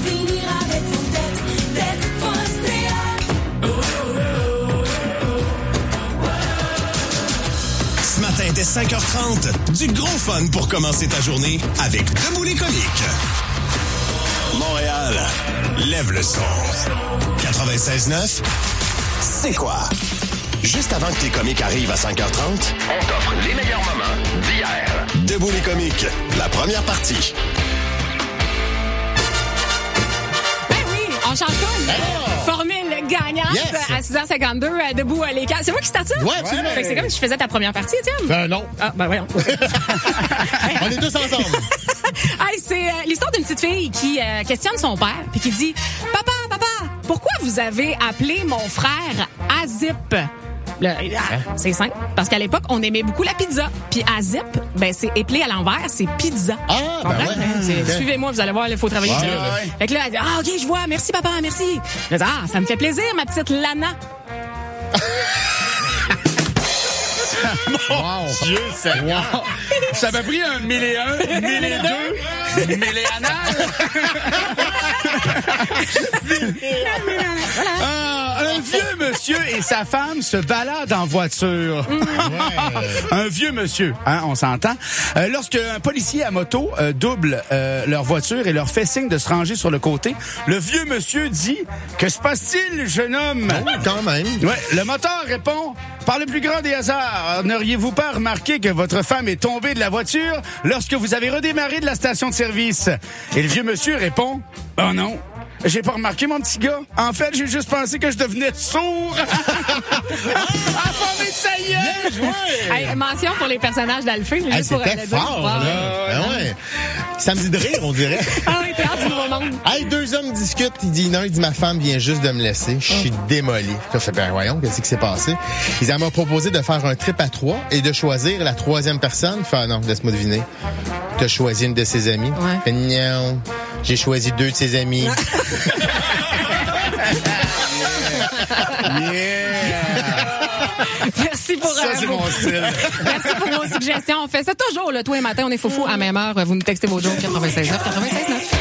Ce matin, dès cinq heures trente, du gros fun pour commencer ta journée avec Debout les comiques. Montréal, lève le son. quatre-vingt-seize neuf, c'est quoi? Juste avant que tes comiques arrivent à cinq heures trente, on t'offre les meilleurs moments d'hier. Debout les comiques, la première partie. Ben oui, on change tout. Oh. Formule gagnante yes. À six heures cinquante-deux, à Debout les quatre. C'est moi qui starte ça? Ouais, absolument. Fait que c'est comme si je faisais ta première partie, Étienne. Ben non. Ah, ben voyons. On est tous ensemble. Hey, c'est euh, l'histoire d'une petite fille qui euh, questionne son père puis qui dit « Papa, papa, pourquoi vous avez appelé mon frère Azip? » Le, ah, c'est simple, parce qu'à l'époque, on aimait beaucoup la pizza. Puis Azip, ben c'est éplé à l'envers, c'est pizza. Ah, ben ouais. C'est, okay. Suivez-moi, vous allez voir, il faut travailler. Ouais, ouais, ouais. Fait que là, elle dit, ah, OK, je vois, merci papa, merci. Je dis, ah, ça me fait plaisir, ma petite Lana. Mon wow. Dieu, ça wow. Ça m'a pris un mille et un, mille et deux, mille et anal. Ah, un vieux monsieur et sa femme se baladent en voiture. Ouais. Un vieux monsieur, hein, on s'entend. Euh, lorsque un policier à moto euh, double euh, leur voiture et leur fait signe de se ranger sur le côté, le vieux monsieur dit « Que se passe-t-il, jeune homme? » Oh, quand même. Ouais, le moteur répond « Par le plus grand des hasards, n'auriez-vous pas remarqué que votre femme est tombée de la voiture lorsque vous avez redémarré de la station de service? » Et le vieux monsieur répond « Oh non. J'ai pas remarqué, mon petit gars. En fait, j'ai juste pensé que je devenais sourd. » Ah, formé de ça y est! Hey, mention pour les personnages d'Alphée. Hey, c'était fort, là. Ben ouais. Samedi de rire, on dirait. Ah oui, théâtre du nouveau monde. Hey, deux hommes discutent. Il dit, non, il dit, ma femme vient juste de me laisser. Je suis oh. démoli. Je fais, ben voyons, qu'est-ce qui s'est passé? Ils m'ont proposé de faire un trip à trois et de choisir la troisième personne. Fait, ah, non, laisse-moi deviner. T'as choisi une de ses amies? Ouais. Fait, non. J'ai choisi deux de ses amis. Yeah. Merci pour ça, euh, c'est mon style. Merci pour vos suggestions. On fait ça toujours le tous les matins. On est foufou à même heure. Vous nous textez vos jours quatre-vingt-seize neuf quatre-vingt-seize neuf.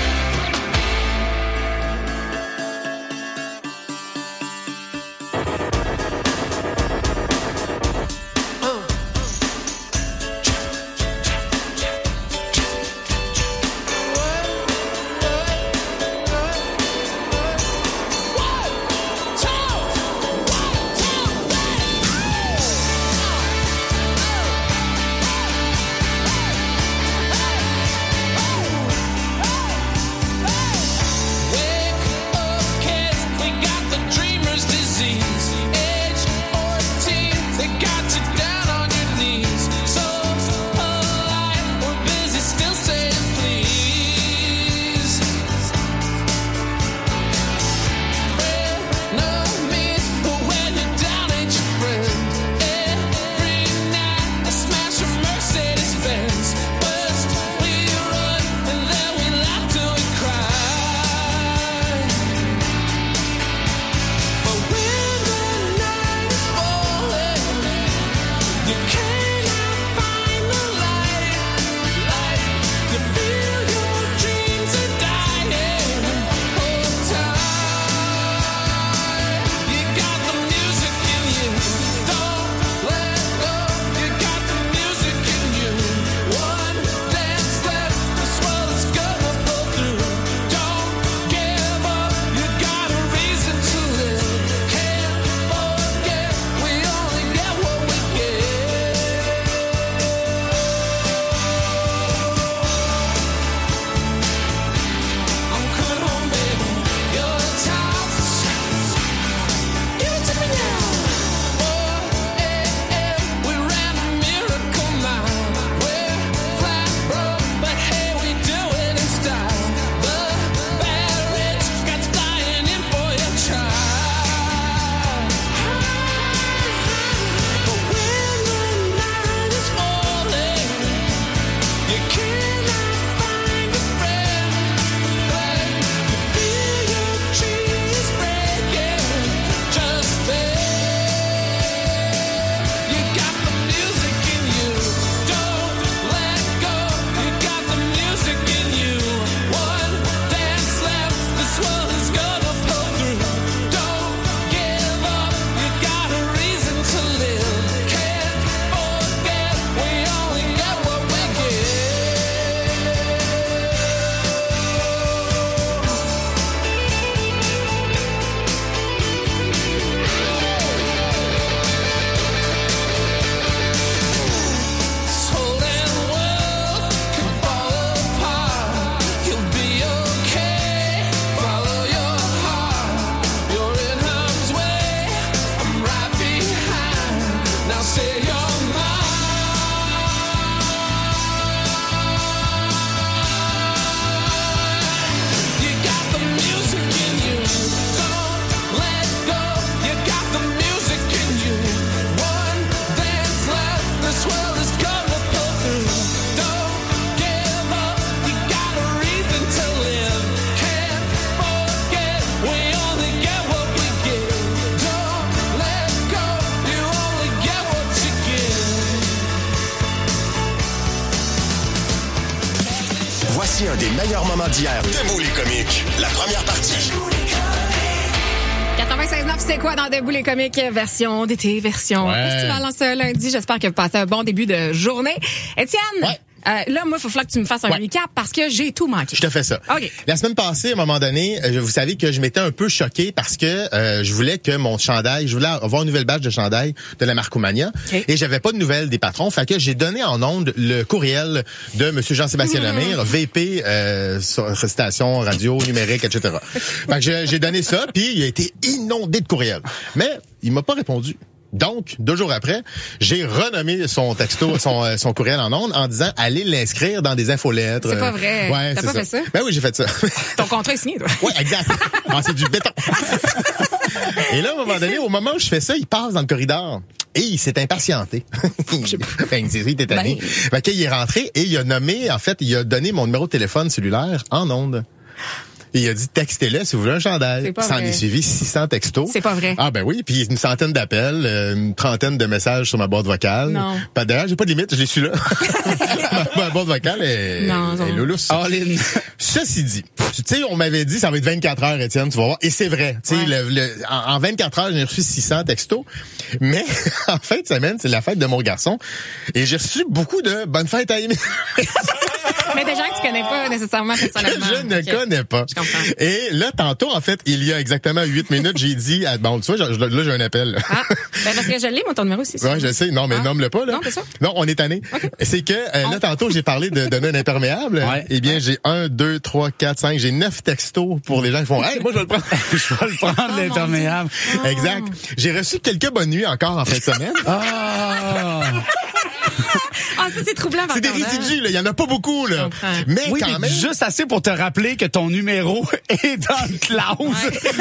des meilleurs moments d'hier. Debout les comiques, la première partie. quatre-vingt-seize neuf, c'est quoi dans Debout les comiques? Version d'été, version Ouais. estivale en ce lundi. J'espère que vous passez un bon début de journée. Étienne, Ouais. euh, là, moi, il faut falloir que tu me fasses un Ouais. recap parce que j'ai tout manqué. Je te fais ça. OK. La semaine passée, à un moment donné, euh, vous savez que je m'étais un peu choqué parce que euh, je voulais que mon chandail, je voulais avoir une nouvelle badge de chandail de la marque Oumania OK. et j'avais pas de nouvelles des patrons. Fait que j'ai donné en ondes le courriel de M. Jean-Sébastien Lemire, V P euh, sur station, radio, numérique, et cetera. Fait que j'ai, j'ai donné ça, puis il a été inondé de courriels. Mais il m'a pas répondu. Donc, deux jours après, j'ai renommé son texto, son, euh, son courriel en ondes en disant allez l'inscrire dans des infolettres. C'est pas vrai. Ouais, T'as c'est pas ça. fait ça? Ben oui, j'ai fait ça. Ton contrat est signé, toi. Oui, exact. Ah, c'est du béton. Et là, à un moment donné, au moment où je fais ça, il passe dans le corridor. Et il s'est impatienté. Ben, c'est il était tanné. Ben. Fait qu'il est rentré et il a nommé, en fait, il a donné mon numéro de téléphone cellulaire en ondes. Et il a dit textez-le si vous voulez un chandail. C'est pas S'en vrai. est suivi six cents textos. C'est pas vrai. Ah ben oui, puis une centaine d'appels, euh, une trentaine de messages sur ma boîte vocale. Non. Pas d'ailleurs, j'ai pas de limite, je l'ai su là. ma, ma boîte vocale est, Non, non. est loulousse. All in. Ceci dit, tu sais, on m'avait dit ça va être vingt-quatre heures, Étienne, tu vas voir. Et c'est vrai. Tu sais, Ouais. le, le- en, en vingt-quatre heures, j'ai reçu six cents textos. Mais en fin de semaine, c'est la fête de mon garçon. Et j'ai reçu beaucoup de bonne fête à Émile. Mais des gens que tu connais pas nécessairement que personnellement. je ne Ok. connais pas. Je comprends. Et là, tantôt, en fait, il y a exactement huit minutes, j'ai dit, à, bon, tu vois, je- je- là, j'ai un appel. là. Ah, ben parce que je l'ai, mon ton numéro aussi. Ouais, je sais. Non, mais Ah. nomme-le pas, là. Non, c'est ça. Non, on est tanné. C'est que, euh, là, tantôt, j'ai parlé de donner un imperméable. Ouais. Eh bien, j'ai un, deux, trois, quatre, cinq, j'ai neuf textos pour les gens qui font, hey, moi, je vais le prendre. Je vais le prendre, l'imperméable. Exact. J'ai reçu quelques bonnes nuits encore en fin de semaine. Ah! Ah, ça, c'est troublant. par C'est des contre, hein? résidus, là. Il y en a pas beaucoup, là. comprends. Mais Oui, quand mais même. juste assez pour te rappeler que ton numéro est dans le cloud.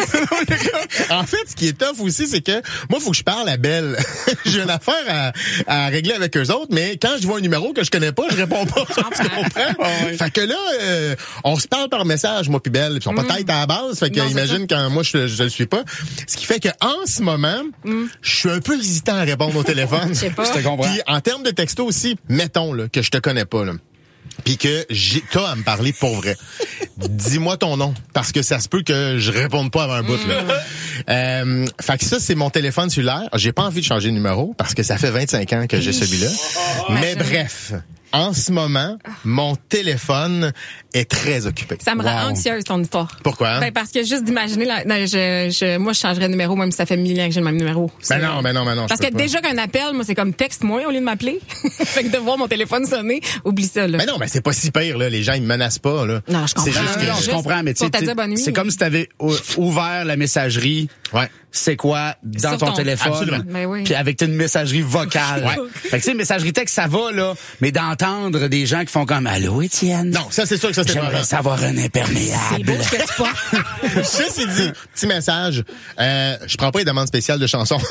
En fait, ce qui est tough aussi, c'est que moi, faut que je parle à Belle. J'ai une affaire à, à régler avec eux autres, mais quand je vois un numéro que je connais pas, je réponds pas. Tu comprends? ouais. Fait que là, euh, on se parle par message, moi puis Belle. Ils sont pas tête à la base. Fait que Non, c'est imagine quand moi, je, je le suis pas. Ce qui fait que en ce moment, je suis un peu hésitant à répondre au téléphone. Je sais pas. Je te comprends. Puis en termes de texto aussi, mettons là, que je te connais pas, là. Puis que j'ai t'as à me parler pour vrai. Dis-moi ton nom, parce que ça se peut que je réponde pas avant un bout, là. Euh, fait que ça, c'est mon téléphone cellulaire. J'ai pas envie de changer de numéro, parce que ça fait vingt-cinq ans que j'ai celui-là. Mais bref, en ce moment, mon téléphone est très occupé. Ça me rend Wow. anxieuse, ton histoire. Pourquoi? Ben, parce que juste d'imaginer, la, non, je, je, moi, je changerais de numéro, même si ça fait mille ans que j'ai le même numéro. C'est- Ben non, ben non, ben non. je Parce peux que pas. déjà qu'un appel, moi, c'est comme texte-moi au lieu de m'appeler. Fait que de voir mon téléphone sonner, oublie ça, là. Ben non, mais c'est pas si pire, là. Les gens, ils me menacent pas, là. Non, je comprends. C'est juste Non, que non, je comprends, mais tu Pour te sais, dire bonne nuit. c'est comme si tu avais ouvert la messagerie. Ouais. C'est quoi dans Sur ton, ton- téléphone. Absolument. Ben oui. Puis avec une messagerie vocale. Ouais. Fait que tu sais, messagerie texte, ça va, là. Mais d'entendre des gens qui font comme allô, Étienne. Non, ça, c'est sûr que ça, c'est pas J'aimerais vrai. savoir un C'est imperméable. beau ce que tu portes. Ceci dit, petit message, euh, je prends pas les demandes spéciales de chansons.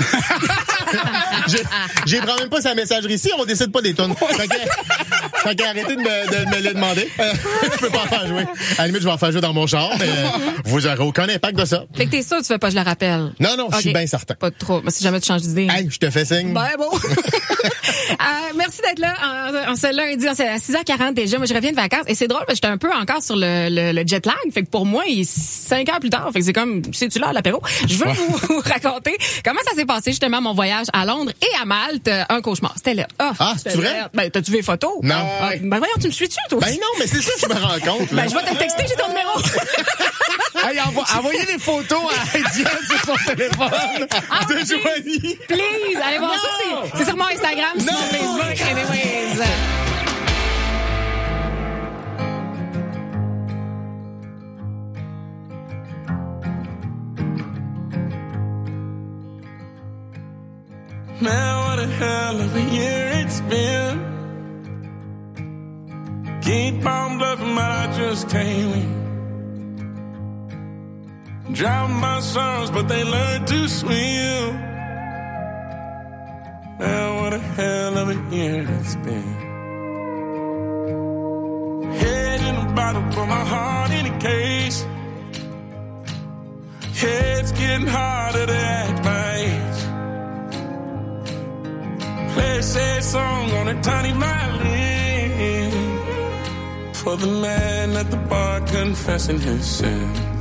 Je- J'ai prends même pas sa messagerie ici, on décide pas des tonnes. Fait que, fait que arrêtez de me, de me les demander. Euh, je peux pas en faire jouer. À la limite, je vais en faire jouer dans mon char, mais euh, vous aurez aucun impact de ça. Fait que t'es sûr que tu veux pas que je le rappelle? Non, non, je suis Ok. bien certain. Pas trop. Mais si jamais tu changes d'idée. Hey, je te fais signe. Ben bon. Euh, merci d'être là en, en ce lundi, en- c'est à six heures quarante déjà. Moi, je reviens de vacances et c'est drôle parce que j'étais un peu encore sur le, le, le jet lag. Fait que pour moi, il est cinq heures plus tard. Fait que c'est comme, c'est-tu là à l'apéro? Je veux vous, vous raconter comment ça s'est passé justement mon voyage à Londres et à Malte. Euh, Un cauchemar. C'était là. Ah, Ah, c'était c'est vrai? là. Ben, t'as-tu vu les photos? Non. Ah, ben voyons, tu me suis-tu, toi? Ben non, mais c'est ça que je me rends compte. là. Ben, je vais te le texter, j'ai ton numéro. Hey, envo- envoyez les photos à Étienne sur son téléphone Ah, de oui. Joanie. Please, allez voir ça. c'est- C'est sur mon Instagram, sur Non. mon Facebook. Anyways. Man, what a hell of a year it's been. Keep on bluffing, but I just can't win. Drown my sons, but they learn to swim. Man, what a hell of a year it's been. Head in a bottle, but my heart in a case. Head's getting harder to act my age. Play a sad song on a tiny violin. for the man at the bar confessing his sins.